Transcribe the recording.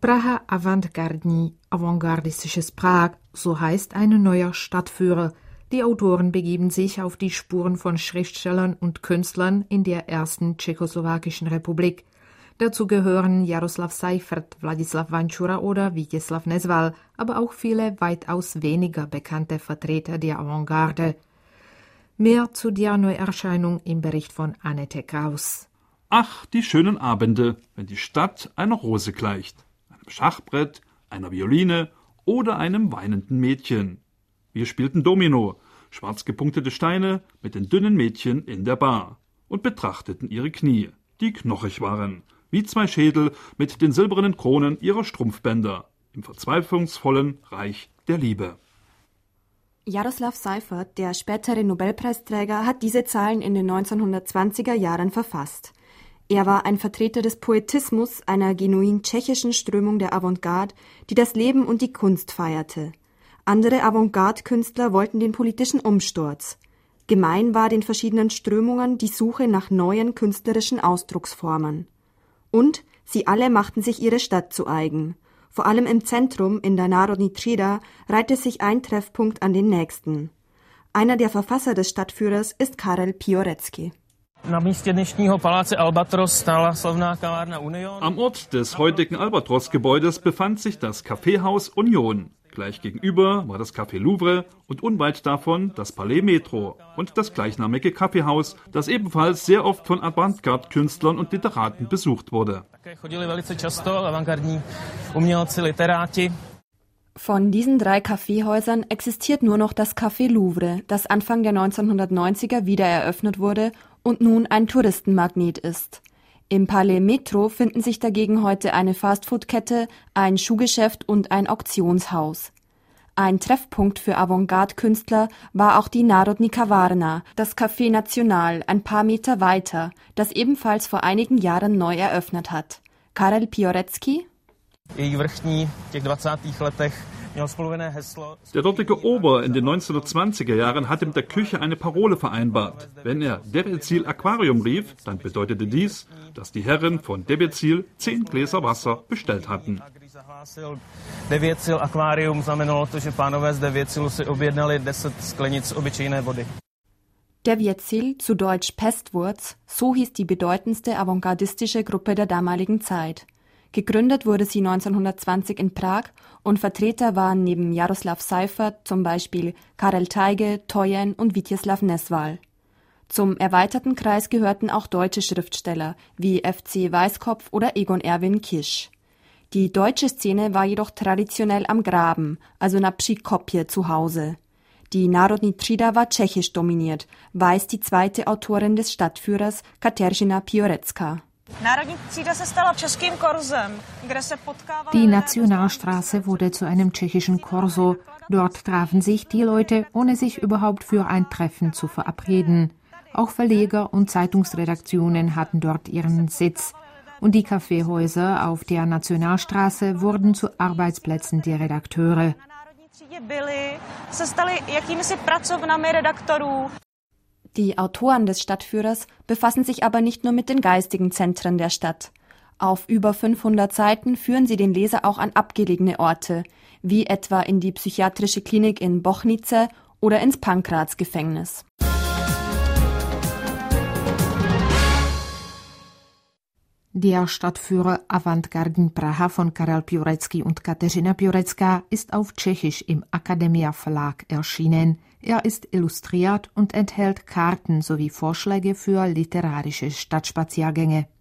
Praha avantgardní, avantgardistisches Prag, so heißt ein neuer Stadtführer. Die Autoren begeben sich auf die Spuren von Schriftstellern und Künstlern in der ersten tschechoslowakischen Republik. Dazu gehören Jaroslav Seifert, Wladislav Vančura oder Vítězslav Nezval, aber auch viele weitaus weniger bekannte Vertreter der Avantgarde. Mehr zu der Neuerscheinung im Bericht von Annette Kraus. Ach, die schönen Abende, wenn die Stadt einer Rose gleicht, einem Schachbrett, einer Violine oder einem weinenden Mädchen. Wir spielten Domino, schwarz gepunktete Steine mit den dünnen Mädchen in der Bar und betrachteten ihre Knie, die knochig waren, wie zwei Schädel mit den silbernen Kronen ihrer Strumpfbänder, im verzweiflungsvollen Reich der Liebe. Jaroslav Seifert, der spätere Nobelpreisträger, hat diese Zeilen in den 1920er Jahren verfasst. Er war ein Vertreter des Poetismus, einer genuin tschechischen Strömung der Avantgarde, die das Leben und die Kunst feierte. Andere Avantgarde-Künstler wollten den politischen Umsturz. Gemein war den verschiedenen Strömungen die Suche nach neuen künstlerischen Ausdrucksformen. Und sie alle machten sich ihre Stadt zu eigen. Vor allem im Zentrum, in der Národní třída, reihte sich ein Treffpunkt an den nächsten. Einer der Verfasser des Stadtführers ist Karel Piorecký. Am Ort des heutigen Albatros-Gebäudes befand sich das Kaffeehaus Union. Gleich gegenüber war das Café Louvre und unweit davon das Palais Metro und das gleichnamige Kaffeehaus, das ebenfalls sehr oft von Avantgarde-Künstlern und Literaten besucht wurde. Von diesen 3 Kaffeehäusern existiert nur noch das Café Louvre, das Anfang der 1990er wieder eröffnet wurde und nun ein Touristenmagnet ist. Im Palais Metro finden sich dagegen heute eine Fastfood-Kette, ein Schuhgeschäft und ein Auktionshaus. Ein Treffpunkt für Avantgarde-Künstler war auch die Národní kavárna, das Café National, ein paar Meter weiter, das ebenfalls vor einigen Jahren neu eröffnet hat. Karel Piorecký. Der dortige Ober in den 1920er Jahren hatte mit der Küche eine Parole vereinbart. Wenn er Debecil Aquarium rief, dann bedeutete dies, dass die Herren von Debecil 10 Gläser Wasser bestellt hatten. Debecil Aquarium znamenalo to, že pánové z Debecilu si objednali 10 sklenic obyčejné vody. Debecil, zu Deutsch Pestwurz, so hieß die bedeutendste avantgardistische Gruppe der damaligen Zeit. Gegründet wurde sie 1920 in Prag und Vertreter waren neben Jaroslav Seifert zum Beispiel Karel Tajge, Toyen und Vítězslav Nezval. Zum erweiterten Kreis gehörten auch deutsche Schriftsteller wie F.C. Weißkopf oder Egon Erwin Kisch. Die deutsche Szene war jedoch traditionell am Graben, also na Přikopje, zu Hause. Die Národní třída war tschechisch dominiert, weiß die zweite Autorin des Stadtführers Kateřina Piorecká. Die Nationalstraße wurde zu einem tschechischen Korso. Dort trafen sich die Leute, ohne sich überhaupt für ein Treffen zu verabreden. Auch Verleger und Zeitungsredaktionen hatten dort ihren Sitz. Und die Kaffeehäuser auf der Nationalstraße wurden zu Arbeitsplätzen der Redakteure. Die Autoren des Stadtführers befassen sich aber nicht nur mit den geistigen Zentren der Stadt. Auf über 500 Seiten führen sie den Leser auch an abgelegene Orte, wie etwa in die psychiatrische Klinik in Bochnice oder ins Pankraz-Gefängnis. Der Stadtführer Avantgardní Praha von Karel Piorecký und Kateřina Piorecká ist auf Tschechisch im Akademia Verlag erschienen. Er ist illustriert und enthält Karten sowie Vorschläge für literarische Stadtspaziergänge.